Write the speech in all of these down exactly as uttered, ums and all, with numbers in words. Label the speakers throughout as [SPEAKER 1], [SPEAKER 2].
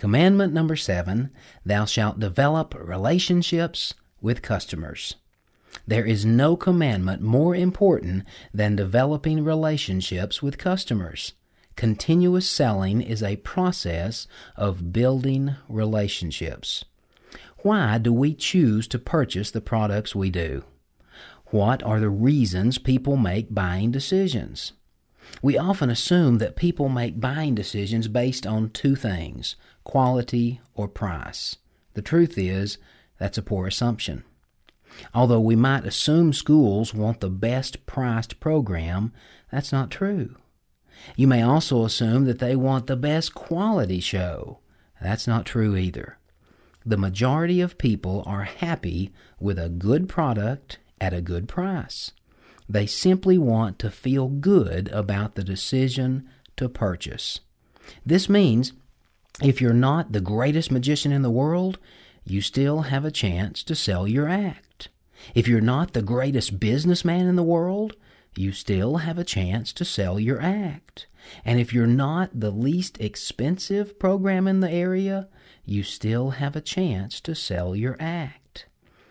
[SPEAKER 1] Commandment number seven, thou shalt develop relationships with customers. There is no commandment more important than developing relationships with customers. Continuous selling is a process of building relationships. Why do we choose to purchase the products we do? What are the reasons people make buying decisions? We often assume that people make buying decisions based on two things, quality or price. The truth is, that's a poor assumption. Although we might assume schools want the best priced program, that's not true. You may also assume that they want the best quality show. That's not true either. The majority of people are happy with a good product at a good price. They simply want to feel good about the decision to purchase. This means if you're not the greatest magician in the world, you still have a chance to sell your act. If you're not the greatest businessman in the world, you still have a chance to sell your act. And if you're not the least expensive program in the area, you still have a chance to sell your act.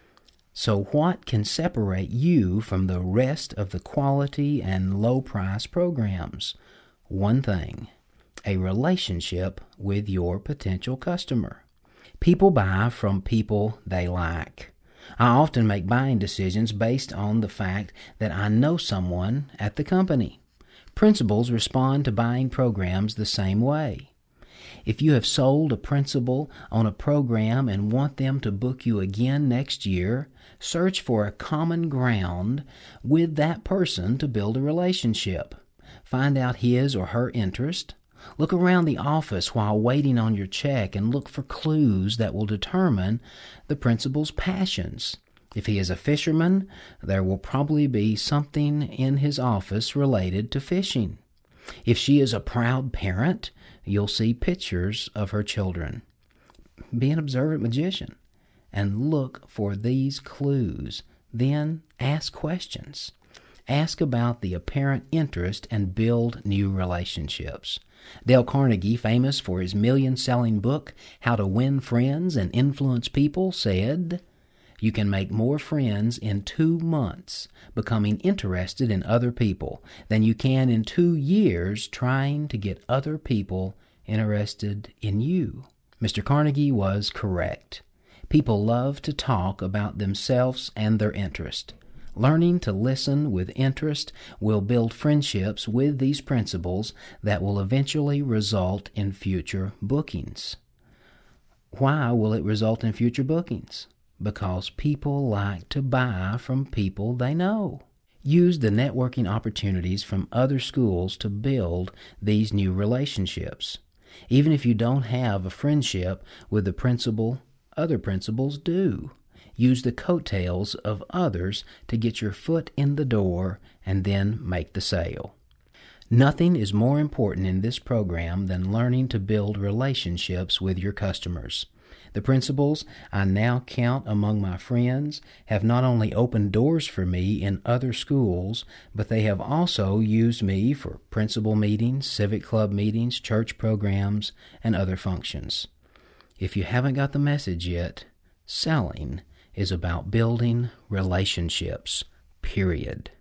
[SPEAKER 1] So what can separate you from the rest of the quality and low-price programs? One thing, a relationship with your potential customer. People buy from people they like. I often make buying decisions based on the fact that I know someone at the company. Principals respond to buying programs the same way. If you have sold a principal on a program and want them to book you again next year, search for a common ground with that person to build a relationship. Find out his or her interest. Look around the office while waiting on your check and look for clues that will determine the principal's passions. If he is a fisherman, there will probably be something in his office related to fishing. If she is a proud parent, you'll see pictures of her children. Be an observant magician and look for these clues. Then ask questions. Ask about the apparent interest and build new relationships. Dale Carnegie, famous for his million-selling book, How to Win Friends and Influence People, said, "You can make more friends in two months becoming interested in other people than you can in two years trying to get other people interested in you." Mister Carnegie was correct. People love to talk about themselves and their interest. Learning to listen with interest will build friendships with these principles that will eventually result in future bookings. Why will it result in future bookings? Because people like to buy from people they know. Use the networking opportunities from other schools to build these new relationships. Even if you don't have a friendship with the principal, other principals do. Use the coattails of others to get your foot in the door and then make the sale. Nothing is more important in this program than learning to build relationships with your customers. The principals I now count among my friends have not only opened doors for me in other schools, but they have also used me for principal meetings, civic club meetings, church programs, and other functions. If you haven't got the message yet, selling is about building relationships, period.